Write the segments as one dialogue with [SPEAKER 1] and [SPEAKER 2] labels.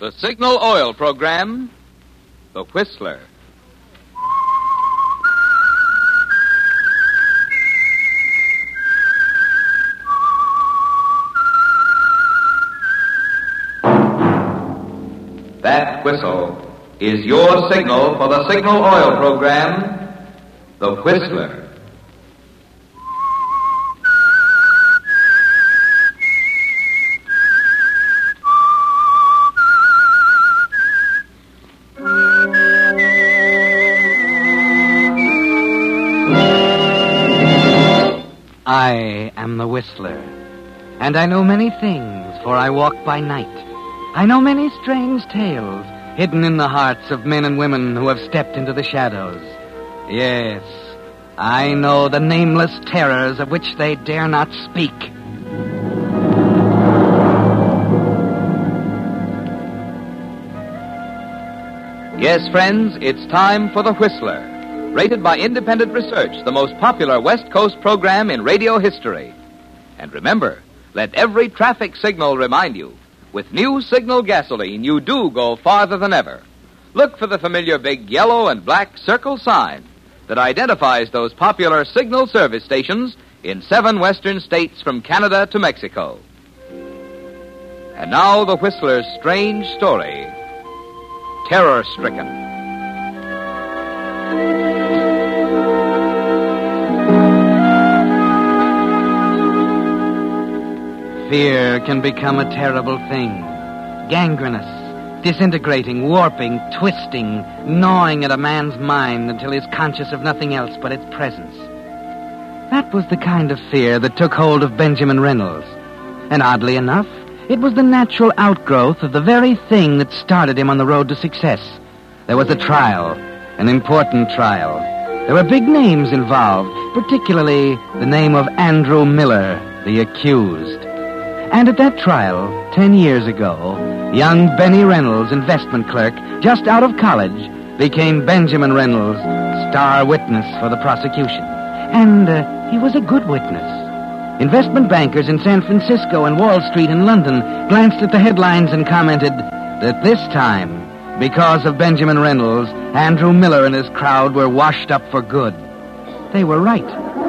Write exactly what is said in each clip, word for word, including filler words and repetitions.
[SPEAKER 1] The Signal Oil program, The Whistler. That whistle is your signal for the Signal Oil program, The Whistler.
[SPEAKER 2] I am the Whistler, and I know many things, for I walk by night. I know many strange tales hidden in the hearts of men and women who have stepped into the shadows. Yes, I know the nameless terrors of which they dare not speak.
[SPEAKER 1] Yes, friends, it's time for The Whistler. Rated by independent research, the most popular West Coast program in radio history. And remember, let every traffic signal remind you, with new Signal gasoline, you do go farther than ever. Look for the familiar big yellow and black circle sign that identifies those popular Signal service stations in seven western states from Canada to Mexico. And now the Whistler's strange story, Terror-Stricken.
[SPEAKER 2] Fear can become a terrible thing. Gangrenous, disintegrating, warping, twisting, gnawing at a man's mind until he's conscious of nothing else but its presence. That was the kind of fear that took hold of Benjamin Reynolds. And oddly enough, it was the natural outgrowth of the very thing that started him on the road to success. There was a trial, an important trial. There were big names involved, particularly the name of Andrew Miller, the accused. And at that trial, ten years ago, young Benny Reynolds, investment clerk, just out of college, became Benjamin Reynolds, star witness for the prosecution. And uh, he was a good witness. Investment bankers in San Francisco and Wall Street in London glanced at the headlines and commented that this time, because of Benjamin Reynolds, Andrew Miller and his crowd were washed up for good. They were right.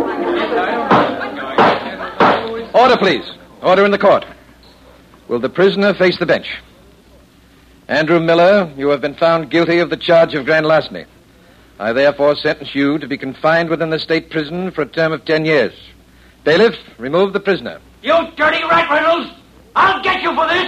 [SPEAKER 3] Order, please. Order in the court. Will the prisoner face the bench? Andrew Miller, you have been found guilty of the charge of grand larceny. I therefore sentence you to be confined within the state prison for a term of ten years. Bailiff, remove the prisoner.
[SPEAKER 4] You dirty rat, Reynolds! I'll get you for this!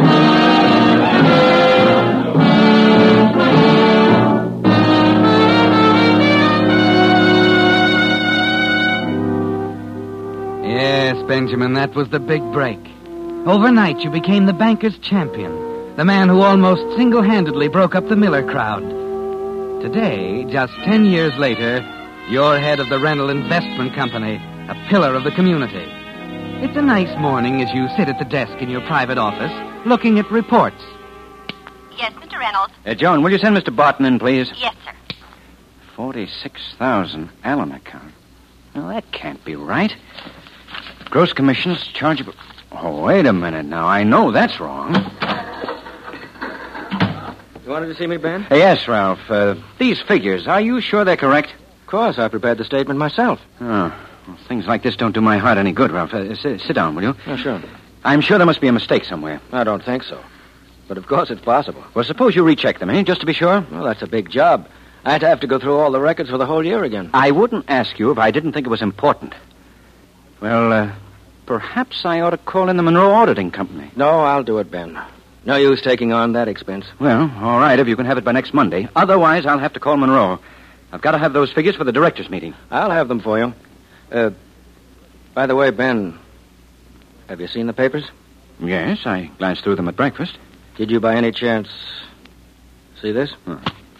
[SPEAKER 2] Yes, Benjamin, that was the big break. Overnight, you became the banker's champion, the man who almost single-handedly broke up the Miller crowd. Today, just ten years later, you're head of the Reynolds Investment Company, a pillar of the community. It's a nice morning as you sit at the desk in your private office, looking at reports.
[SPEAKER 5] Yes, Mister Reynolds.
[SPEAKER 6] Uh, Joan, will you send Mister Barton in, please?
[SPEAKER 5] Yes, sir.
[SPEAKER 6] Forty-six thousand Allen account. Well, that can't be right. Gross commissions chargeable. Oh, wait a minute now. I know that's wrong.
[SPEAKER 3] You wanted to see me, Ben?
[SPEAKER 6] Uh, yes, Ralph. Uh, these figures, are you sure they're correct?
[SPEAKER 3] Of course, I prepared the statement myself.
[SPEAKER 6] Oh, well, things like this don't do my heart any good, Ralph. Uh, sit, sit down, will you?
[SPEAKER 3] Oh, sure.
[SPEAKER 6] I'm sure there must be a mistake somewhere.
[SPEAKER 3] I don't think so. But of course it's possible.
[SPEAKER 6] Well, suppose you recheck them, eh? Just to be sure.
[SPEAKER 3] Well, that's a big job. I'd have to go through all the records for the whole year again.
[SPEAKER 6] I wouldn't ask you if I didn't think it was important. Well, uh, perhaps I ought to call in the Monroe Auditing Company.
[SPEAKER 3] No, I'll do it, Ben. No use taking on that expense.
[SPEAKER 6] Well, all right, if you can have it by next Monday. Otherwise, I'll have to call Monroe. I've got to have those figures for the directors' meeting.
[SPEAKER 3] I'll have them for you. Uh, by the way, Ben, have you seen the papers?
[SPEAKER 6] Yes, I glanced through them at breakfast.
[SPEAKER 3] Did you by any chance see this?
[SPEAKER 6] Huh.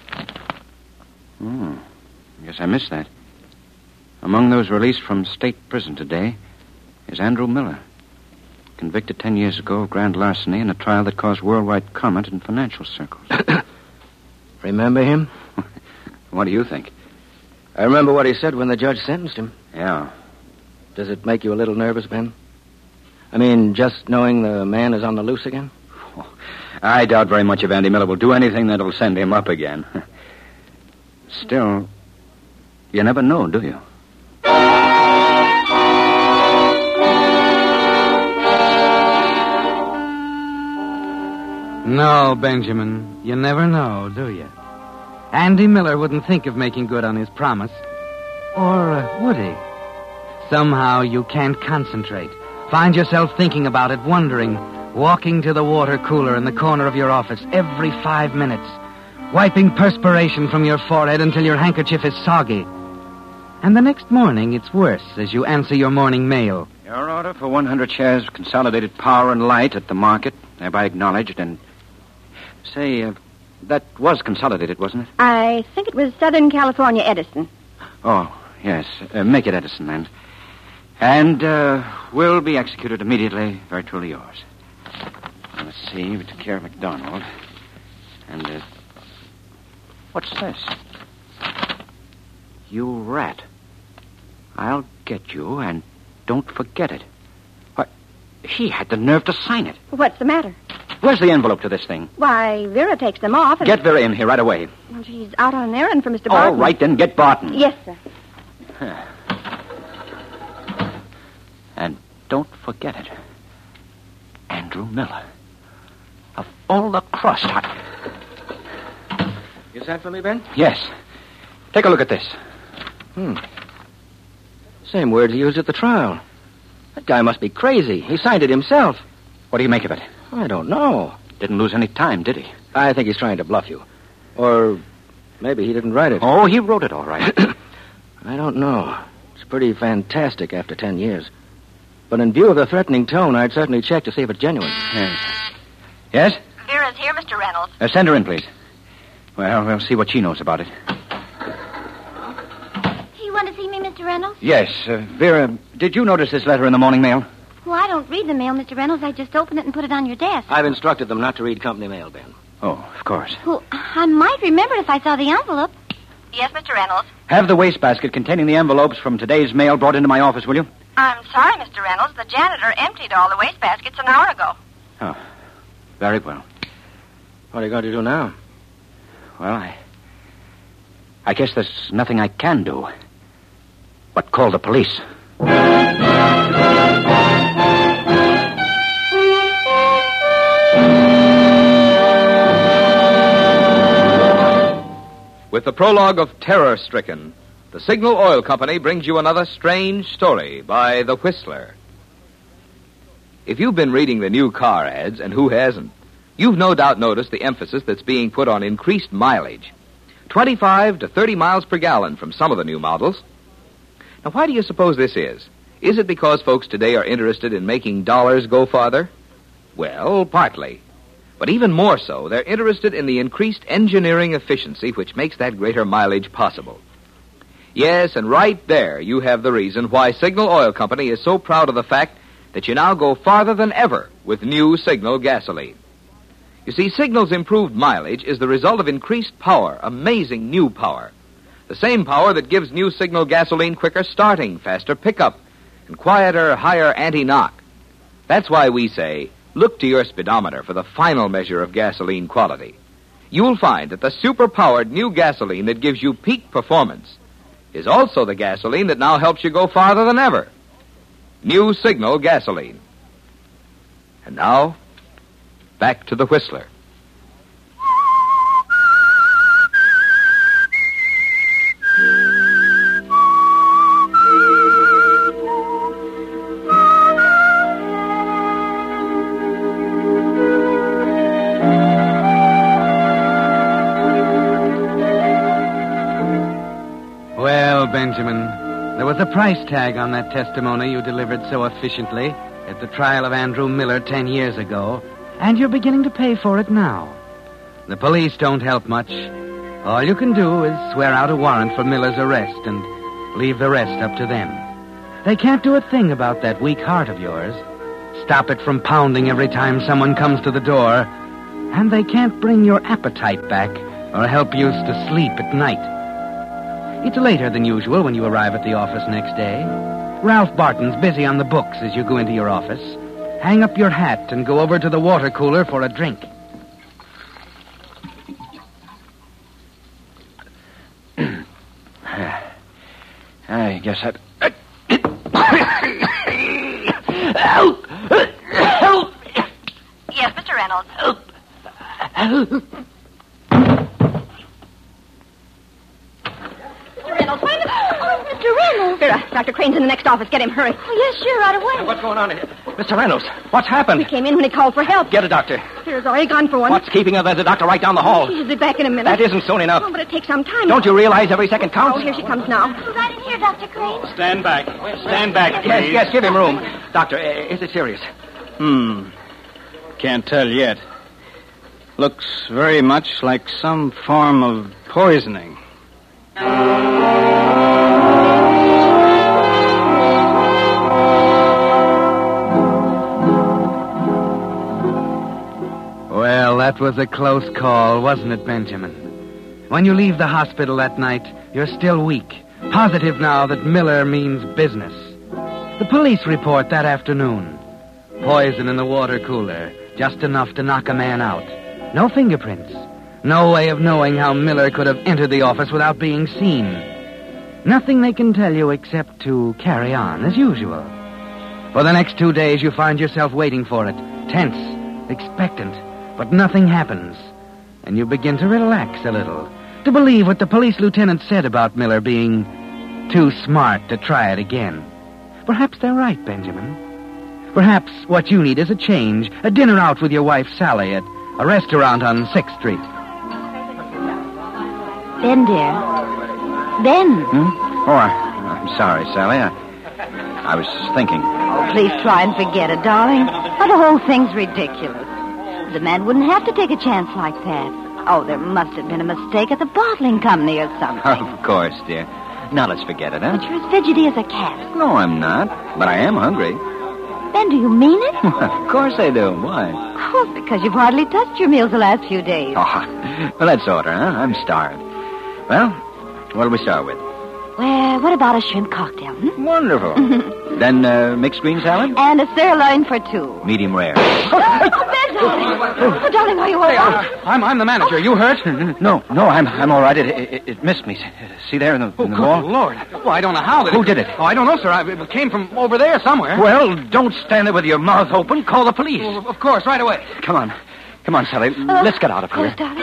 [SPEAKER 6] Oh, I guess I missed that. Among those released from state prison today is Andrew Miller, convicted ten years ago of grand larceny in a trial that caused worldwide comment in financial circles.
[SPEAKER 3] Remember him?
[SPEAKER 6] What do you think?
[SPEAKER 3] I remember what he said when the judge sentenced him.
[SPEAKER 6] Yeah.
[SPEAKER 3] Does it make you a little nervous, Ben? I mean, just knowing the man is on the loose again?
[SPEAKER 6] Oh, I doubt very much if Andy Miller will do anything that'll send him up again. Still, you never know, do you?
[SPEAKER 2] No, Benjamin, you never know, do you? Andy Miller wouldn't think of making good on his promise. Or uh, would he? Somehow you can't concentrate. Find yourself thinking about it, wondering, walking to the water cooler in the corner of your office every five minutes, wiping perspiration from your forehead until your handkerchief is soggy. And the next morning, it's worse as you answer your morning mail.
[SPEAKER 6] Your order for one hundred shares of Consolidated Power and Light at the market, thereby acknowledged, and... Say, uh, that was Consolidated, wasn't it?
[SPEAKER 5] I think it was Southern California Edison.
[SPEAKER 6] Oh, yes. Uh, make it Edison, then. And, uh, will be executed immediately. Very truly yours. Now, let's see. We took care of McDonald. And, uh... what's this? You rat. I'll get you, and don't forget it. What? He had the nerve to sign it.
[SPEAKER 5] What's the matter?
[SPEAKER 6] Where's the envelope to this thing?
[SPEAKER 5] Why, Vera takes them off. And...
[SPEAKER 6] Get Vera in here right away.
[SPEAKER 5] Well, she's out on an errand for Mister Barton.
[SPEAKER 6] All right, then get Barton.
[SPEAKER 5] Yes, sir.
[SPEAKER 6] And don't forget it. Andrew Miller. Of all the crust. I...
[SPEAKER 3] You sent for me, Ben?
[SPEAKER 6] Yes. Take a look at this.
[SPEAKER 3] Hmm. Same words he used at the trial. That guy must be crazy. He signed it himself.
[SPEAKER 6] What do you make of it?
[SPEAKER 3] I don't know.
[SPEAKER 6] Didn't lose any time, did he?
[SPEAKER 3] I think he's trying to bluff you. Or maybe he didn't write it.
[SPEAKER 6] Oh, he wrote it all right.
[SPEAKER 3] I don't know. It's pretty fantastic after ten years. But in view of the threatening tone, I'd certainly check to see if it's genuine.
[SPEAKER 6] Yes. Yes?
[SPEAKER 5] Vera's here, Mister Reynolds.
[SPEAKER 6] Uh, send her in, please. Well, we'll see what she knows about it.
[SPEAKER 5] You want to see me, Mister Reynolds?
[SPEAKER 6] Yes. Uh, Vera, did you notice this letter in the morning mail?
[SPEAKER 5] Well, I don't read the mail, Mister Reynolds. I just open it and put it on your desk.
[SPEAKER 3] I've instructed them not to read company mail, Ben.
[SPEAKER 6] Oh, of course.
[SPEAKER 5] Well, I might remember if I saw the envelope. Yes, Mister Reynolds.
[SPEAKER 6] Have the wastebasket containing the envelopes from today's mail brought into my office, will you?
[SPEAKER 5] I'm sorry, Mister Reynolds. The janitor emptied all the wastebaskets an hour ago.
[SPEAKER 6] Oh, very well.
[SPEAKER 3] What are you going to do now?
[SPEAKER 6] Well, I... I guess there's nothing I can do but call the police.
[SPEAKER 1] With the prologue of Terror Stricken, the Signal Oil Company brings you another strange story by The Whistler. If you've been reading the new car ads, and who hasn't, you've no doubt noticed the emphasis that's being put on increased mileage. twenty-five to thirty miles per gallon from some of the new models. Now, why do you suppose this is? Is it because folks today are interested in making dollars go farther? Well, partly. But even more so, they're interested in the increased engineering efficiency which makes that greater mileage possible. Yes, and right there you have the reason why Signal Oil Company is so proud of the fact that you now go farther than ever with new Signal gasoline. You see, Signal's improved mileage is the result of increased power, amazing new power. The same power that gives new Signal gasoline quicker starting, faster pickup, and quieter, higher anti-knock. That's why we say, look to your speedometer for the final measure of gasoline quality. You'll find that the super-powered new gasoline that gives you peak performance is also the gasoline that now helps you go farther than ever. New Signal gasoline. And now, back to the Whistler.
[SPEAKER 2] Well, Benjamin, there was a price tag on that testimony you delivered so efficiently at the trial of Andrew Miller ten years ago, and you're beginning to pay for it now. The police don't help much. All you can do is swear out a warrant for Miller's arrest and leave the rest up to them. They can't do a thing about that weak heart of yours, stop it from pounding every time someone comes to the door, and they can't bring your appetite back or help you to sleep at night. It's later than usual when you arrive at the office next day. Ralph Barton's busy on the books as you go into your office. Hang up your hat and go over to the water cooler for a drink.
[SPEAKER 6] Yes, I...
[SPEAKER 4] Help! Help!
[SPEAKER 5] Yes, Mister Reynolds.
[SPEAKER 4] Help!
[SPEAKER 5] Mister Reynolds, wait a minute. Oh, Mister Reynolds. Vera, Doctor Crane's in the next office. Get him. Hurry. Oh, yes, sure. Right away.
[SPEAKER 3] What's going on here? Mister Reynolds, what's happened?
[SPEAKER 5] We came in when he called for help.
[SPEAKER 3] Get a doctor.
[SPEAKER 5] Vera's already gone for one.
[SPEAKER 3] What's keeping her? There's a doctor right down the hall.
[SPEAKER 5] She should be back in a minute.
[SPEAKER 3] That isn't soon enough.
[SPEAKER 5] Oh, but it takes some time.
[SPEAKER 3] Don't you realize every second counts?
[SPEAKER 5] Oh, here she comes now. Right in here, Doctor Crane.
[SPEAKER 7] Stand back. Stand back, please.
[SPEAKER 3] Yes, yes, give him room. Doctor, uh, is it serious?
[SPEAKER 7] Hmm. Can't tell yet. Looks very much like some form of poisoning.
[SPEAKER 2] Well, that was a close call, wasn't it, Benjamin? When you leave the hospital that night, you're still weak. Positive now that Miller means business. The police report that afternoon. Poison in the water cooler, just enough to knock a man out. No fingerprints. No way of knowing how Miller could have entered the office without being seen. Nothing they can tell you except to carry on, as usual. For the next two days, you find yourself waiting for it, tense, expectant, but nothing happens. And you begin to relax a little, to believe what the police lieutenant said about Miller being too smart to try it again. Perhaps they're right, Benjamin. Perhaps what you need is a change, a dinner out with your wife, Sally, at a restaurant on sixth Street.
[SPEAKER 5] Ben, dear. Ben.
[SPEAKER 6] Hmm? Oh, I, I'm sorry, Sally. I, I was thinking.
[SPEAKER 8] Oh, please try and forget it, darling. Oh, the whole thing's ridiculous. The man wouldn't have to take a chance like that. Oh, there must have been a mistake at the bottling company or something.
[SPEAKER 6] Of course, dear. Now let's forget it, huh?
[SPEAKER 8] But you're as fidgety as a cat.
[SPEAKER 6] No, I'm not. But I am hungry.
[SPEAKER 8] Ben, do you mean it?
[SPEAKER 6] Of course I do. Why?
[SPEAKER 8] Oh, because you've hardly touched your meals the last few days.
[SPEAKER 6] Oh, well, let's order, huh? I'm starved. Well, what'll we start with?
[SPEAKER 8] Well, what about a shrimp cocktail, hmm?
[SPEAKER 6] Wonderful. Then uh, mixed green salad?
[SPEAKER 8] And a sirloin for two.
[SPEAKER 6] Medium rare.
[SPEAKER 8] Oh, Ben, darling. Oh, darling, are you all right?
[SPEAKER 3] I'm, I'm the manager. You hurt?
[SPEAKER 6] No, no, I'm I'm all right. It, it, it missed me. See there in the,
[SPEAKER 3] Oh,
[SPEAKER 6] in the
[SPEAKER 3] good
[SPEAKER 6] wall?
[SPEAKER 3] Lord. Well, I don't know how. That
[SPEAKER 6] Who did it?
[SPEAKER 3] Oh, I don't know, sir. I, it came from over there somewhere.
[SPEAKER 6] Well, don't stand there with your mouth open. Call the police.
[SPEAKER 3] Well, of course, right away.
[SPEAKER 6] Come on. Come on, Sally.
[SPEAKER 8] Uh,
[SPEAKER 6] Let's get out of
[SPEAKER 8] of
[SPEAKER 6] here.
[SPEAKER 8] course, darling.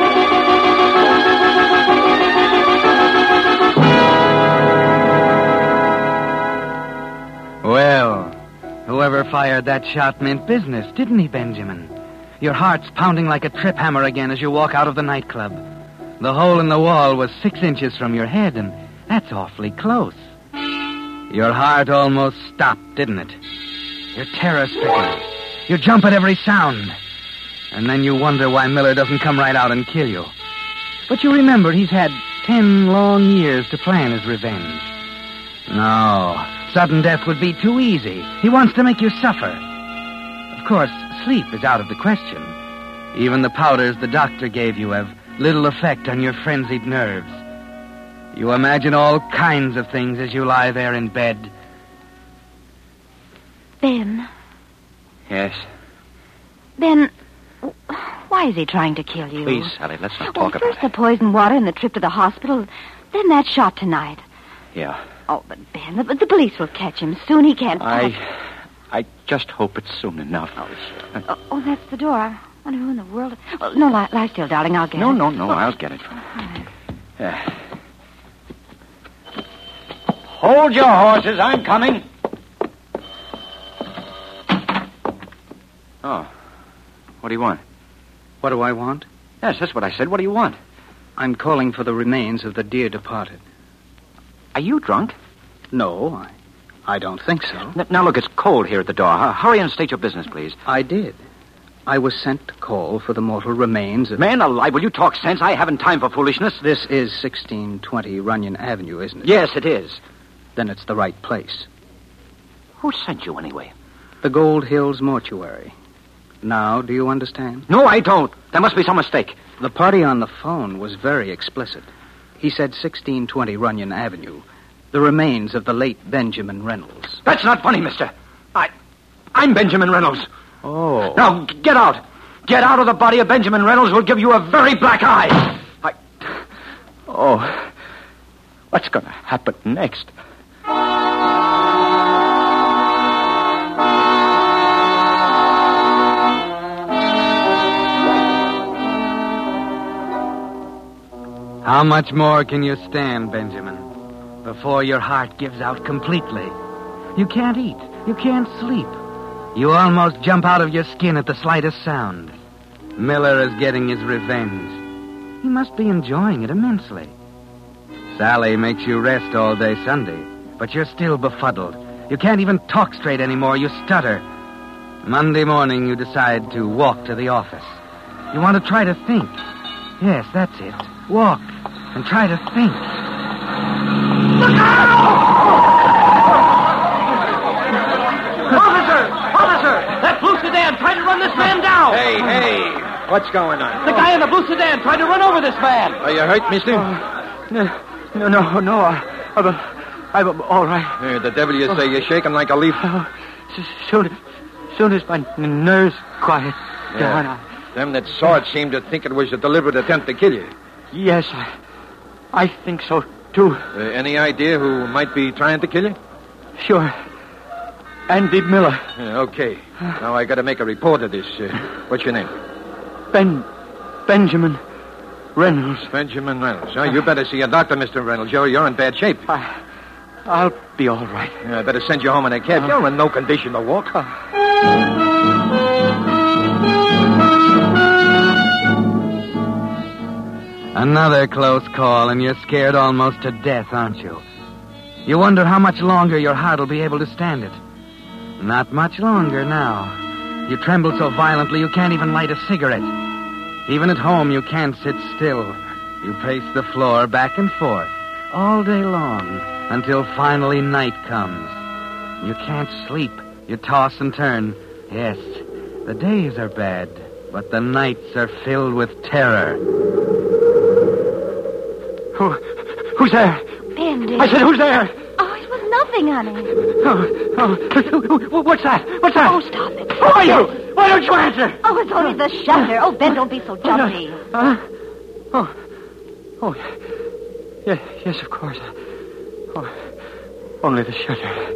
[SPEAKER 2] Well, whoever fired that shot meant business, didn't he, Benjamin? Your heart's pounding like a trip hammer again as you walk out of the nightclub. The hole in the wall was six inches from your head, and that's awfully close. Your heart almost stopped, didn't it? You're terror-stricken. You jump at every sound. And then you wonder why Miller doesn't come right out and kill you. But you remember he's had ten long years to plan his revenge. No, sudden death would be too easy. He wants to make you suffer. Of course, sleep is out of the question. Even the powders the doctor gave you have little effect on your frenzied nerves. You imagine all kinds of things as you lie there in bed.
[SPEAKER 8] Ben.
[SPEAKER 6] Yes.
[SPEAKER 8] Ben, why is he trying to kill you?
[SPEAKER 6] Please, Sally, let's not
[SPEAKER 8] Well,
[SPEAKER 6] talk
[SPEAKER 8] first
[SPEAKER 6] about
[SPEAKER 8] the poisoned water and the trip to the hospital, then that shot tonight.
[SPEAKER 6] it. Yeah.
[SPEAKER 8] Oh, but Ben, the, the police will catch him soon. He can't.
[SPEAKER 6] I... I just hope it's soon enough.
[SPEAKER 8] Oh, oh, oh, that's the door. I wonder who in the world... Oh, no, lie, lie still, darling. I'll get
[SPEAKER 6] No,
[SPEAKER 8] it.
[SPEAKER 6] no, no,
[SPEAKER 8] Oh,
[SPEAKER 6] I'll get it.
[SPEAKER 8] all right.
[SPEAKER 6] Yeah.
[SPEAKER 7] Hold your horses. I'm coming.
[SPEAKER 6] Oh. What do you want?
[SPEAKER 7] What do I want?
[SPEAKER 6] Yes, that's what I said. What do you want?
[SPEAKER 7] I'm calling for the remains of the dear departed.
[SPEAKER 6] Are you drunk?
[SPEAKER 7] No, I, I don't think so.
[SPEAKER 6] N- Now, look, it's cold here at the door. Huh? Hurry and state your business, please.
[SPEAKER 7] I did. I was sent to call for the mortal remains of...
[SPEAKER 6] Man alive, will you talk sense? I haven't time for foolishness.
[SPEAKER 7] This is sixteen twenty Runyon Avenue, isn't it?
[SPEAKER 6] Yes, it is.
[SPEAKER 7] Then it's the right place.
[SPEAKER 6] Who sent you, anyway?
[SPEAKER 7] The Gold Hills Mortuary. Now, do you understand?
[SPEAKER 6] No, I don't. There must be some mistake.
[SPEAKER 7] The party on the phone was very explicit. He said sixteen twenty Runyon Avenue. The remains of the late Benjamin Reynolds.
[SPEAKER 6] That's not funny, mister. I... I'm Benjamin Reynolds.
[SPEAKER 7] Oh.
[SPEAKER 6] Now, get out. Get out of the body of Benjamin Reynolds. We'll give you a very black eye. I... Oh. What's going to happen next?
[SPEAKER 2] How much more can you stand, Benjamin, before your heart gives out completely? You can't eat. You can't sleep. You almost jump out of your skin at the slightest sound. Miller is getting his revenge. He must be enjoying it immensely. Sally makes you rest all day Sunday, but you're still befuddled. You can't even talk straight anymore. You stutter. Monday morning, you decide to walk to the office. You want to try to think. Yes, that's it. Walk and try to think.
[SPEAKER 4] Look out! Officer! Officer! That blue sedan tried to run this man down!
[SPEAKER 3] Hey, hey! What's going on?
[SPEAKER 4] The guy in the blue sedan tried to run over this man!
[SPEAKER 3] Are you hurt, mister?
[SPEAKER 7] No, no, no, no. I, I'm, I'm all right.
[SPEAKER 3] Uh, the devil you say. You're shaking like a leaf.
[SPEAKER 7] Oh, s- soon, soon as my n- nerves quiet down,
[SPEAKER 3] Yeah. Them that saw it seemed to think it was a deliberate attempt to kill you.
[SPEAKER 7] I, yes, I, I think so, too.
[SPEAKER 3] Uh, any idea who might be trying to kill you?
[SPEAKER 7] Sure. Andy Miller.
[SPEAKER 3] Yeah, okay. Now I got to make a report of this. Uh, what's your name?
[SPEAKER 7] Ben... Benjamin Reynolds.
[SPEAKER 3] Benjamin Reynolds. Oh, you better see a doctor, Mister Reynolds. You're, you're in bad shape.
[SPEAKER 7] I, I'll be all right.
[SPEAKER 3] Yeah, I better send you home in a cab. You're in no condition to walk.
[SPEAKER 2] Another close call, and you're scared almost to death, aren't you? You wonder how much longer your heart will be able to stand it. Not much longer now. You tremble so violently you can't even light a cigarette. Even at home, you can't sit still. You pace the floor back and forth all day long until finally night comes. You can't sleep. You toss and turn. Yes, the days are bad, but the nights are filled with terror.
[SPEAKER 7] Who, who's there?
[SPEAKER 8] Bendy.
[SPEAKER 7] I said, who's there?
[SPEAKER 8] Oh, it was nothing, honey.
[SPEAKER 7] Oh, oh, what's that? What's that?
[SPEAKER 8] Oh, stop it.
[SPEAKER 7] Who are you? Why don't you answer?
[SPEAKER 8] Oh, it's only the shutter. Oh, Ben, don't be so jumpy.
[SPEAKER 7] Huh? Oh, oh, yes, yes, of course. Oh, only the shutter.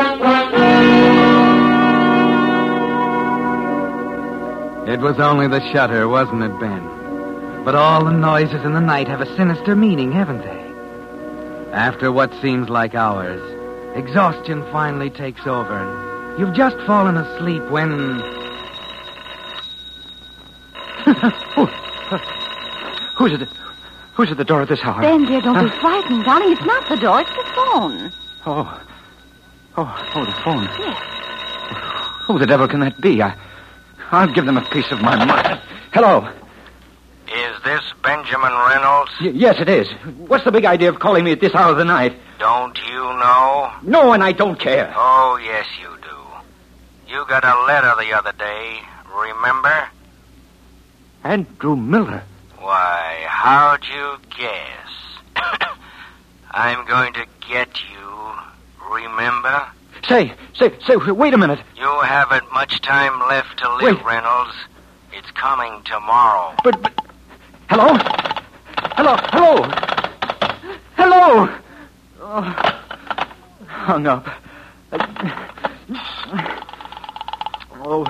[SPEAKER 2] It was only the shutter, wasn't it, Ben? But all the noises in the night have a sinister meaning, haven't they? After what seems like hours, exhaustion finally takes over, and you've just fallen asleep when...
[SPEAKER 7] Who's at the, who's at the door at this hour?
[SPEAKER 8] Ben, dear, don't be frightened, darling. It's not the door, it's the phone.
[SPEAKER 7] Oh. Oh, oh, the phone.
[SPEAKER 8] Yes.
[SPEAKER 7] Who the devil can that be? I, I'll give them a piece of my mind. Hello.
[SPEAKER 6] Is this Benjamin Reynolds?
[SPEAKER 7] Y- yes, it is. What's the big idea of calling me at this hour of the night?
[SPEAKER 6] Don't you know?
[SPEAKER 7] No, and I don't care.
[SPEAKER 6] Oh, yes, you do. You got a letter the other day, remember?
[SPEAKER 7] Andrew Miller.
[SPEAKER 6] Why, how'd you guess? I'm going to get you, remember?
[SPEAKER 7] Say, say, say, wait a minute.
[SPEAKER 6] You haven't much time left to live,
[SPEAKER 7] Wait.
[SPEAKER 6] Reynolds. It's coming tomorrow.
[SPEAKER 7] But, but, hello? Hello, hello? Hello? Oh, hung up. Oh.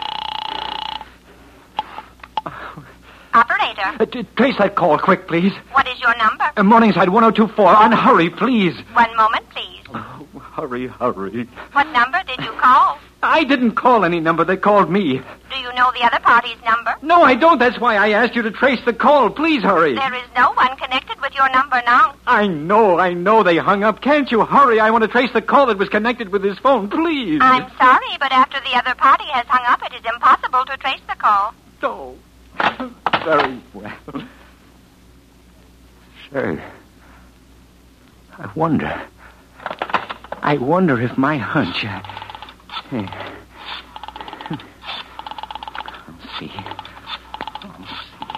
[SPEAKER 5] Operator,
[SPEAKER 7] Uh, t- trace that call quick, please.
[SPEAKER 5] what is your number?
[SPEAKER 7] Uh, Morningside one oh two four. On, hurry, please.
[SPEAKER 5] One moment, please.
[SPEAKER 7] Oh, hurry, hurry.
[SPEAKER 5] What number did you call?
[SPEAKER 7] I didn't call any number. They called me.
[SPEAKER 5] Do you know the other party's number?
[SPEAKER 7] No, I don't. That's why I asked you to trace the call. Please hurry.
[SPEAKER 5] There is no one connected with your number now.
[SPEAKER 7] I know, I know they hung up. Can't you hurry? I want to trace the call that was connected with his phone, please.
[SPEAKER 5] I'm sorry, but after the other party has hung up, it is impossible to trace the call.
[SPEAKER 7] Oh, very well. Say, I wonder. I wonder if my hunch. Uh, hey. Let's see. Let's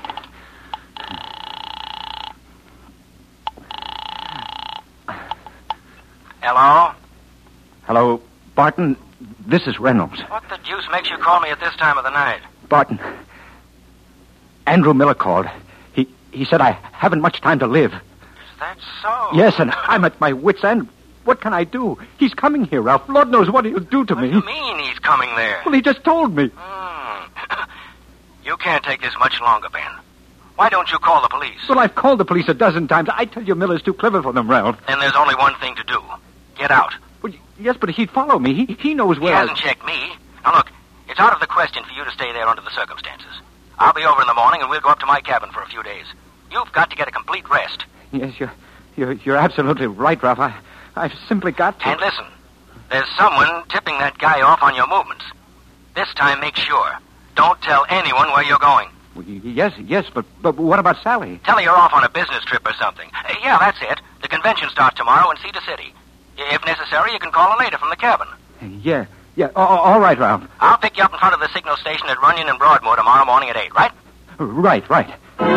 [SPEAKER 7] see.
[SPEAKER 6] Hello?
[SPEAKER 7] Hello, Barton. This is Reynolds.
[SPEAKER 6] What the deuce makes you call me at this time of the night?
[SPEAKER 7] Barton. Andrew Miller called. He he said I haven't much time to live.
[SPEAKER 6] Is that so?
[SPEAKER 7] Yes, and I'm at my wit's end. What can I do? He's coming here, Ralph. Lord knows what he'll do to
[SPEAKER 6] What
[SPEAKER 7] me.
[SPEAKER 6] do you mean he's coming there?
[SPEAKER 7] Well, he just told me.
[SPEAKER 6] Hmm. You can't take this much longer, Ben.
[SPEAKER 9] Why don't you call the police?
[SPEAKER 10] Well, I've called the police a dozen times. I tell you, Miller's too clever for them, Ralph.
[SPEAKER 9] Then there's only one thing to do. Get out.
[SPEAKER 10] Well, yes, but he'd follow me. He, he knows where
[SPEAKER 9] He hasn't
[SPEAKER 10] I...
[SPEAKER 9] checked me. Now, look, it's out of the question for you to stay there under the circumstances. I'll be over in the morning, and we'll go up to my cabin for a few days. You've got to get a complete rest.
[SPEAKER 10] Yes, you're, you're, you're absolutely right, Ralph. I, I've simply got to...
[SPEAKER 9] And listen, there's someone tipping that guy off on your movements. This time, make sure. Don't tell anyone where you're going.
[SPEAKER 10] Well, yes, yes, but, but what about Sally?
[SPEAKER 9] Tell her you're off on a business trip or something. Uh, yeah, that's it. The convention starts tomorrow in Cedar City. If necessary, you can call her later from the cabin.
[SPEAKER 10] Yeah, yeah, a- all right, Ralph.
[SPEAKER 9] I'll pick you up in front of the signal station at Runyon and Broadmoor tomorrow morning at eight, right?
[SPEAKER 10] Right, right.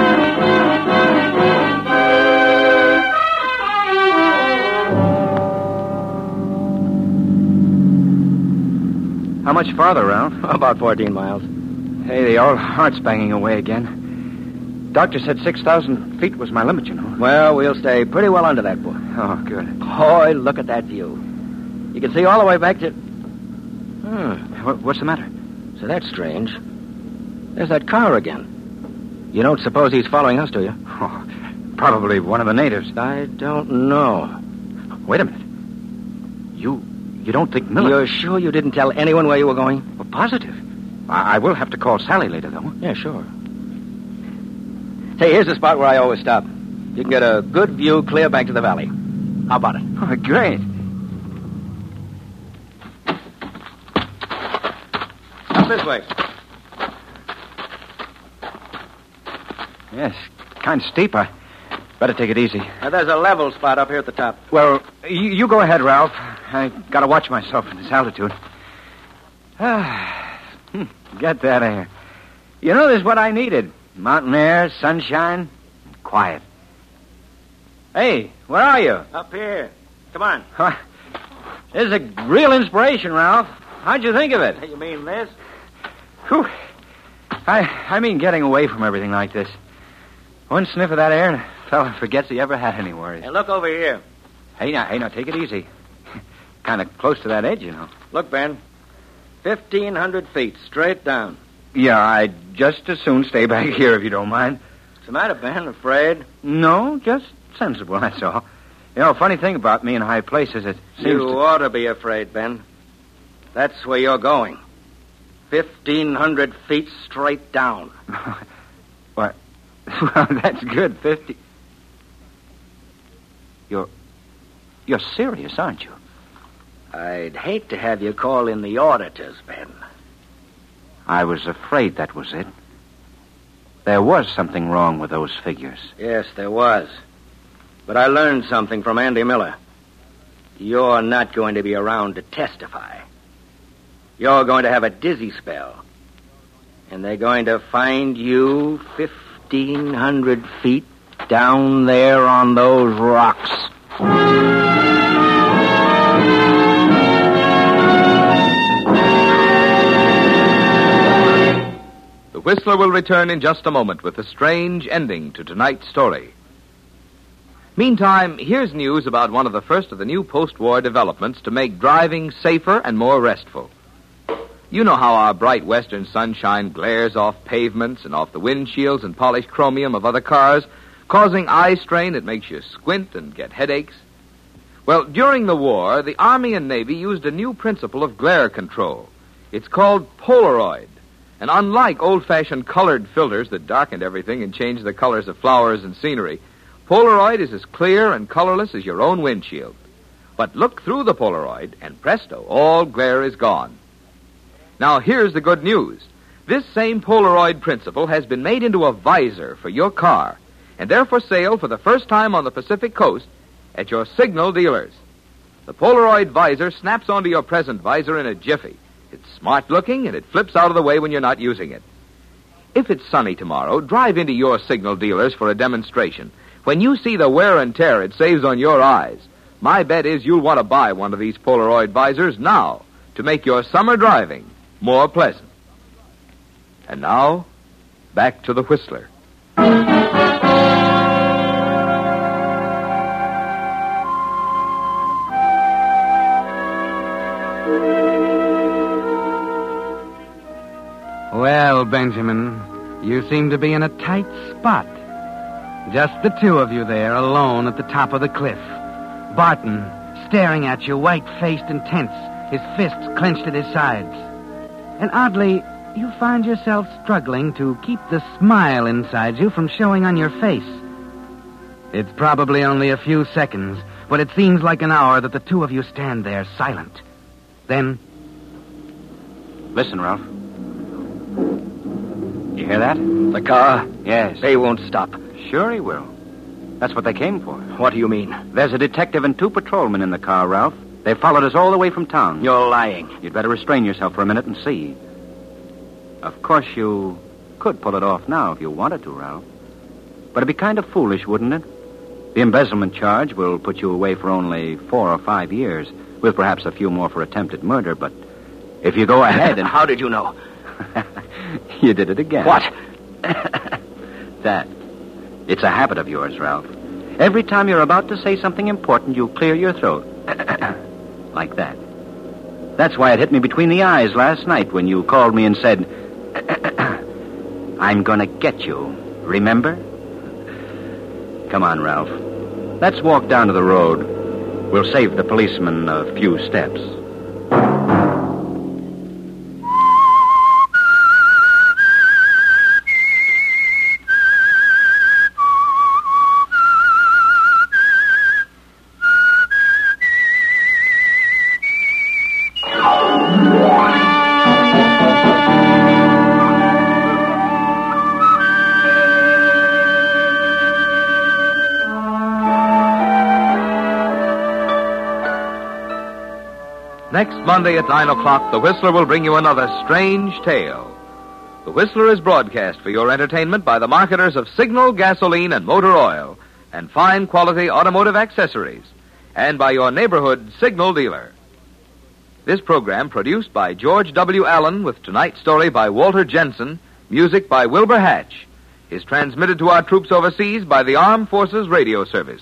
[SPEAKER 10] How much farther, Ralph?
[SPEAKER 3] About fourteen miles.
[SPEAKER 10] Hey, the old heart's banging away again. Doctor said six thousand feet was my limit, you know.
[SPEAKER 3] Well, we'll stay pretty well under that, boy.
[SPEAKER 10] Oh, good.
[SPEAKER 3] Boy, look at that view. You can see all the way back to...
[SPEAKER 10] Hmm. What, what's the matter?
[SPEAKER 3] So that's strange. There's that car again. You don't suppose he's following us, do you?
[SPEAKER 10] Oh, probably one of the natives.
[SPEAKER 3] I don't know.
[SPEAKER 10] Wait a minute. You you don't think Miller...
[SPEAKER 3] You're sure you didn't tell anyone where you were going?
[SPEAKER 10] Well, positive. I, I will have to call Sally later, though.
[SPEAKER 3] Yeah, sure. Hey, here's the spot where I always stop. You can get a good view clear back to the valley. How about it?
[SPEAKER 10] Oh, great.
[SPEAKER 3] Up this way.
[SPEAKER 10] Yes, kind of steep. I better take it easy.
[SPEAKER 3] Now, there's a level spot up here at the top.
[SPEAKER 10] Well, you, you go ahead, Ralph. I gotta watch myself in this altitude. Ah, get that air. You know, this is what I needed. Mountain air, sunshine, quiet. Hey, where are you?
[SPEAKER 3] Up here. Come on.
[SPEAKER 10] Huh? This is a real inspiration, Ralph. How'd you think of it?
[SPEAKER 3] You mean this?
[SPEAKER 10] Whew. I, I mean getting away from everything like this. One sniff of that air and a fella forgets he ever had any worries.
[SPEAKER 3] Hey, look over here.
[SPEAKER 10] Hey, now, hey, now, take it easy. Kind of close to that edge, you know.
[SPEAKER 3] Look, Ben. Fifteen hundred feet, straight down.
[SPEAKER 10] Yeah, I'd just as soon stay back here if you don't mind.
[SPEAKER 3] What's the matter, Ben? Afraid?
[SPEAKER 10] No, just sensible, that's all. You know, funny thing about me in high places, it seems
[SPEAKER 3] You
[SPEAKER 10] to...
[SPEAKER 3] ought to be afraid, Ben. That's where you're going. Fifteen hundred feet straight down.
[SPEAKER 10] What? Well, that's good. Fifty... You're... You're serious, aren't you?
[SPEAKER 3] I'd hate to have you call in the auditors, Ben.
[SPEAKER 6] I was afraid that was it. There was something wrong with those figures.
[SPEAKER 3] Yes, there was. But I learned something from Andy Miller. You're not going to be around to testify. You're going to have a dizzy spell. And they're going to find you fifteen hundred feet down there on those rocks.
[SPEAKER 1] The Whistler will return in just a moment with a strange ending to tonight's story. Meantime, here's news about one of the first of the new post-war developments to make driving safer and more restful. You know how our bright western sunshine glares off pavements and off the windshields and polished chromium of other cars, causing eye strain that makes you squint and get headaches? Well, during the war, the Army and Navy used a new principle of glare control. It's called Polaroid. And unlike old-fashioned colored filters that darkened everything and changed the colors of flowers and scenery, Polaroid is as clear and colorless as your own windshield. But look through the Polaroid, and presto, all glare is gone. Now, here's the good news. This same Polaroid principle has been made into a visor for your car, and they're for sale for the first time on the Pacific Coast at your Signal dealers. The Polaroid visor snaps onto your present visor in a jiffy. It's smart-looking, and it flips out of the way when you're not using it. If it's sunny tomorrow, drive into your Signal dealers for a demonstration. When you see the wear and tear it saves on your eyes, my bet is you'll want to buy one of these Polaroid visors now to make your summer driving more pleasant. And now, back to the Whistler.
[SPEAKER 2] Well, Benjamin, You seem to be in a tight spot. Just the two of you there, alone at the top of the cliff. Barton staring at you, white-faced and tense, his fists clenched at his sides. And oddly, you find yourself struggling to keep the smile inside you from showing on your face. It's probably only a few seconds, but it seems like an hour that the two of you stand there silent. Then...
[SPEAKER 6] Listen, Ralph. You hear that?
[SPEAKER 10] The car?
[SPEAKER 6] Yes.
[SPEAKER 10] They won't stop.
[SPEAKER 6] Sure he will. That's what they came for.
[SPEAKER 10] What do you mean?
[SPEAKER 6] There's a detective and two patrolmen in the car, Ralph. They followed us all the way from town.
[SPEAKER 10] You're lying.
[SPEAKER 6] You'd better restrain yourself for a minute and see. Of course, you could pull it off now if you wanted to, Ralph. But it'd be kind of foolish, wouldn't it? The embezzlement charge will put you away for only four or five years, with perhaps a few more for attempted murder, but if you go ahead and...
[SPEAKER 10] How did you know?
[SPEAKER 6] You did it again.
[SPEAKER 10] What?
[SPEAKER 6] That. It's a habit of yours, Ralph. Every time you're about to say something important, you clear your throat. Like that. That's why it hit me between the eyes last night when you called me and said, I'm gonna get you. Remember? Come on, Ralph. Let's walk down to the road. We'll save the policeman a few steps.
[SPEAKER 1] Next Monday at nine o'clock, The Whistler will bring you another strange tale. The Whistler is broadcast for your entertainment by the marketers of Signal, gasoline, and motor oil, and fine quality automotive accessories, and by your neighborhood Signal dealer. This program produced by George W. Allen with tonight's story by Walter Jensen, music by Wilbur Hatch, is transmitted to our troops overseas by the Armed Forces Radio Service.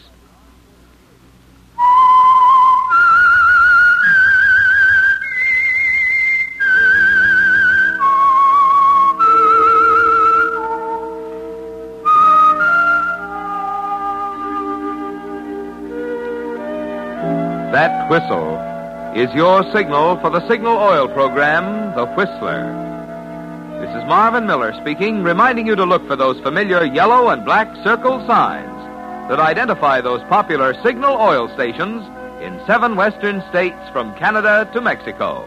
[SPEAKER 1] That whistle is your signal for the Signal Oil program, The Whistler. This is Marvin Miller speaking, reminding you to look for those familiar yellow and black circle signs that identify those popular Signal Oil stations in seven western states from Canada to Mexico.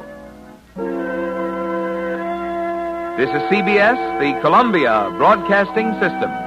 [SPEAKER 1] This is C B S, the Columbia Broadcasting System.